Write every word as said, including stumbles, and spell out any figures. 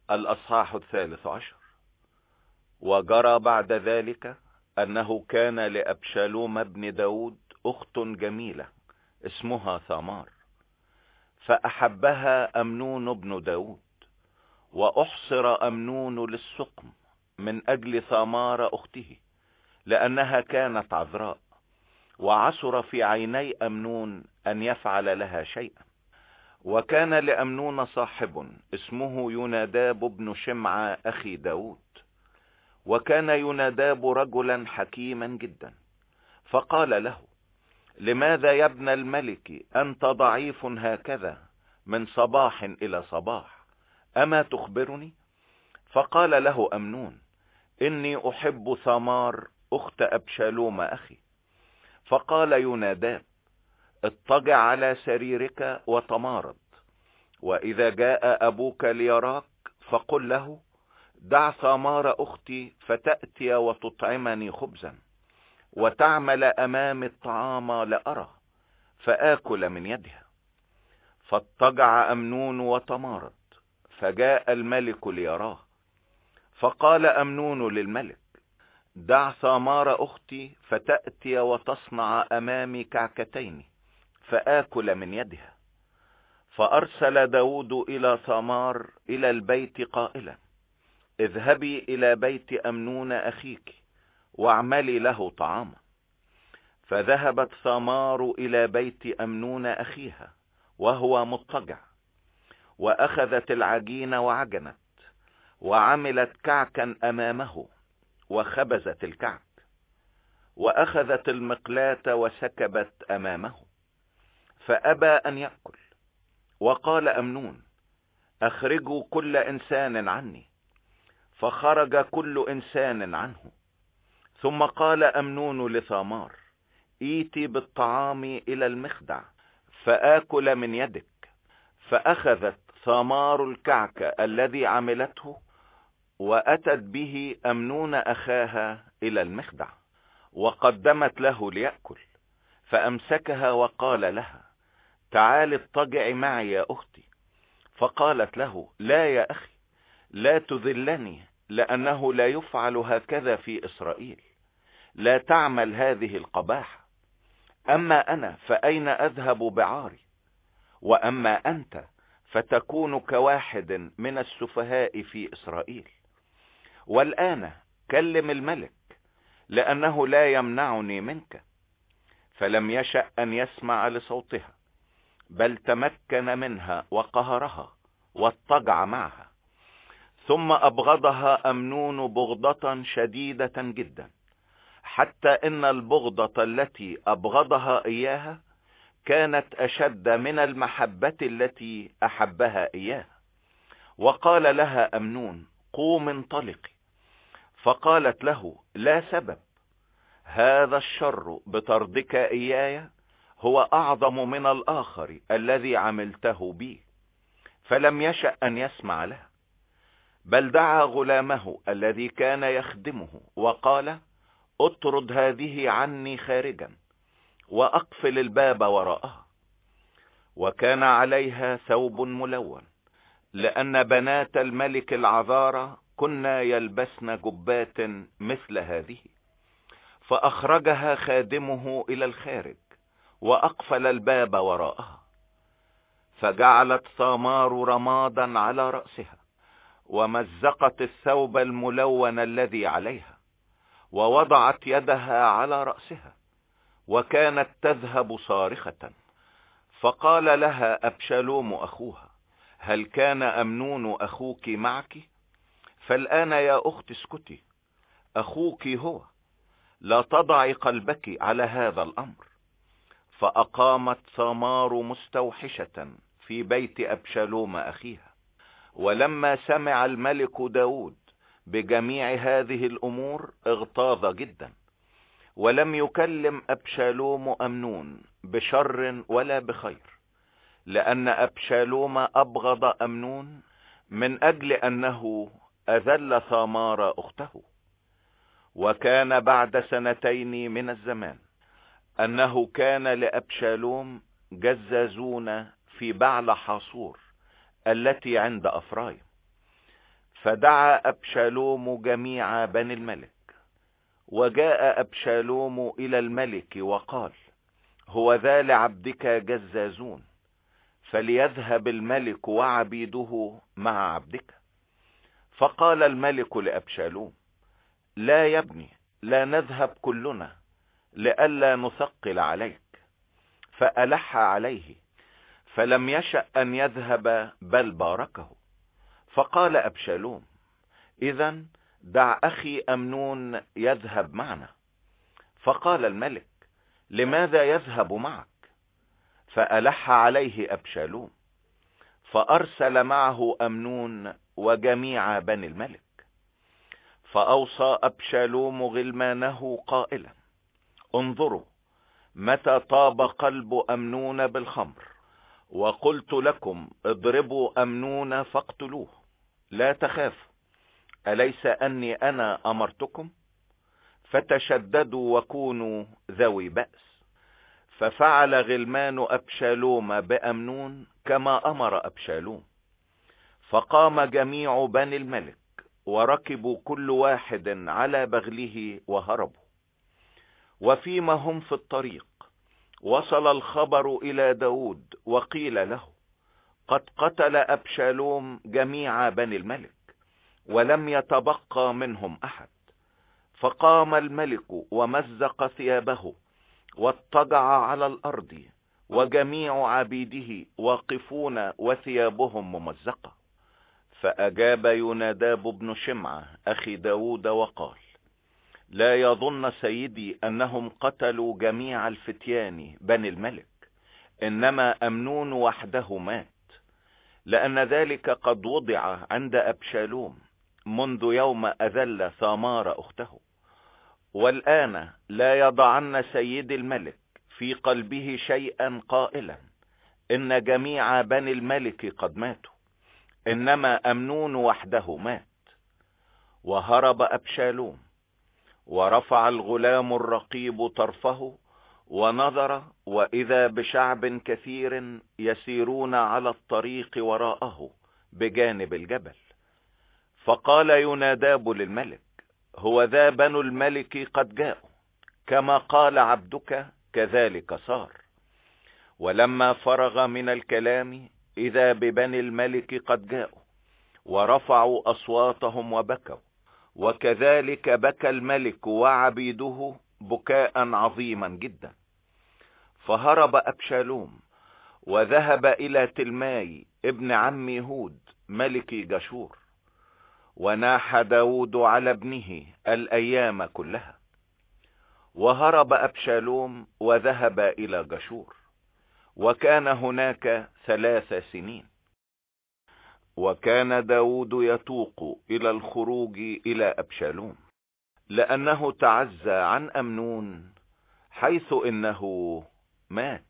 الأصحاح الثالث عشر. وجرى بعد ذلك أنه كان لأبشالوم ابن داود أخت جميلة اسمها ثامار، فأحبها أمنون ابن داود، وأحصر أمنون للسقم من أجل ثامار أخته، لأنها كانت عذراء، وعثر في عيني أمنون أن يفعل لها شيئا. وكان لأمنون صاحب اسمه يوناداب بن شمعة أخي داود، وكان يوناداب رجلا حكيما جدا، فقال له: لماذا يا ابن الملك أنت ضعيف هكذا من صباح إلى صباح؟ أما تخبرني؟ فقال له أمنون: إني أحب ثامار أخت أبشالوم أخي. فقال يوناداب: اضطجع على سريرك وتمارض، وإذا جاء أبوك ليراك فقل له: دع ثامار أختي فتأتي وتطعمني خبزا، وتعمل أمامي الطعام لأرى، فآكل من يدها. فاضطجع أمنون وتمارض، فجاء الملك ليراه. فقال أمنون للملك: دع ثامار أختي فتأتي وتصنع أمامي كعكتين، فآكل من يدها. فأرسل داود إلى ثامار إلى البيت قائلا: اذهبي إلى بيت أمنون أخيك واعملي له طعاما. فذهبت ثامار إلى بيت أمنون أخيها وهو مضطجع، وأخذت العجين وعجنت، وعملت كعكا أمامه، وخبزت الكعك، وأخذت المقلاة وسكبت أمامه، فأبى أن يأكل. وقال أمنون: أخرجوا كل إنسان عني. فخرج كل إنسان عنه. ثم قال أمنون لثامار: ايتي بالطعام إلى المخدع فآكل من يدك. فأخذت ثامار الكعك الذي عملته، وأتت به أمنون أخاها إلى المخدع، وقدمت له ليأكل. فأمسكها وقال لها: تعال اضطجعي معي يا أختي. فقالت له: لا يا أخي، لا تذلني، لأنه لا يفعل هكذا في إسرائيل، لا تعمل هذه القباحة. أما أنا فأين أذهب بعاري؟ وأما أنت فتكون كواحد من السفهاء في إسرائيل. والآن كلم الملك، لأنه لا يمنعني منك. فلم يشأ أن يسمع لصوتها، بل تمكن منها وقهرها واضطجع معها. ثم أبغضها أمنون بغضة شديدة جدا، حتى إن البغضة التي أبغضها إياها كانت أشد من المحبة التي أحبها إياها. وقال لها أمنون: قوم انطلقي. فقالت له: لا سبب، هذا الشر بطردك إياي هو أعظم من الآخر الذي عملته بي. فلم يشأ أن يسمع لها، بل دعا غلامه الذي كان يخدمه وقال: اطرد هذه عني خارجا، وأقفل الباب وراءها. وكان عليها ثوب ملون، لأن بنات الملك العذارى كنا يلبسن جبات مثل هذه. فأخرجها خادمه إلى الخارج، وأقفل الباب وراءها. فجعلت ثامار رمادا على رأسها، ومزقت الثوب الملون الذي عليها، ووضعت يدها على رأسها، وكانت تذهب صارخة. فقال لها أبشالوم أخوها: هل كان أمنون أخوك معك؟ فالآن يا أخت اسكتي، أخوك هو، لا تضعي قلبك على هذا الأمر. فأقامت ثامار مستوحشة في بيت أبشالوم أخيها. ولما سمع الملك داود بجميع هذه الأمور اغتاظ جدا، ولم يكلم أبشالوم أمنون بشر ولا بخير، لأن أبشالوم أبغض أمنون من أجل أنه أذل ثامار أخته. وكان بعد سنتين من الزمان أنه كان لأبشالوم جزازون في بعل حاصور التي عند أفرايم. فدعا أبشالوم جميع بني الملك، وجاء أبشالوم إلى الملك وقال: هو ذا لعبدك جزازون، فليذهب الملك وعبيده مع عبدك. فقال الملك لأبشالوم: لا يا ابني، لا نذهب كلنا لئلا نثقل عليك. فألح عليه، فلم يشأ أن يذهب بل باركه. فقال أبشالوم: إذن دع أخي أمنون يذهب معنا. فقال الملك: لماذا يذهب معك؟ فألح عليه أبشالوم، فأرسل معه أمنون وجميع بني الملك. فأوصى أبشالوم غلمانه قائلا: انظروا، متى طاب قلب أمنون بالخمر، وقلت لكم اضربوا أمنون فاقتلوه، لا تخافوا، أليس أني أنا أمرتكم؟ فتشددوا وكونوا ذوي بأس. ففعل غلمان أبشالوم بأمنون كما أمر أبشالوم. فقام جميع بني الملك وركبوا كل واحد على بغله وهربوا. وفيما هم في الطريق وصل الخبر إلى داود، وقيل له: قد قتل أبشالوم جميع بني الملك، ولم يتبقى منهم أحد. فقام الملك ومزق ثيابه واضطجع على الأرض، وجميع عبيده واقفون وثيابهم ممزقة. فأجاب يوناداب بن شمعة أخي داود وقال: لا يظن سيدي أنهم قتلوا جميع الفتيان بني الملك، إنما أمنون وحده مات، لأن ذلك قد وضع عند أبشالوم منذ يوم أذل ثامار أخته. والآن لا يضعن سيد الملك في قلبه شيئا قائلا: إن جميع بني الملك قد ماتوا، إنما أمنون وحده مات. وهرب أبشالوم، ورفع الغلام الرقيب طرفه ونظر، وإذا بشعب كثير يسيرون على الطريق وراءه بجانب الجبل. فقال يوناداب للملك: هو ذا بنو الملك قد جاءوا، كما قال عبدك كذلك صار. ولما فرغ من الكلام إذا ببني الملك قد جاءوا، ورفعوا أصواتهم وبكوا، وكذلك بكى الملك وعبيده بكاء عظيما جدا. فهرب أبشالوم وذهب إلى تلماي ابن عم يهود ملك جشور. وناح داود على ابنه الأيام كلها. وهرب أبشالوم وذهب إلى جشور، وكان هناك ثلاث سنين. وكان داود يتوق إلى الخروج إلى أبشالوم، لأنه تعزى عن أمنون، حيث إنه مات.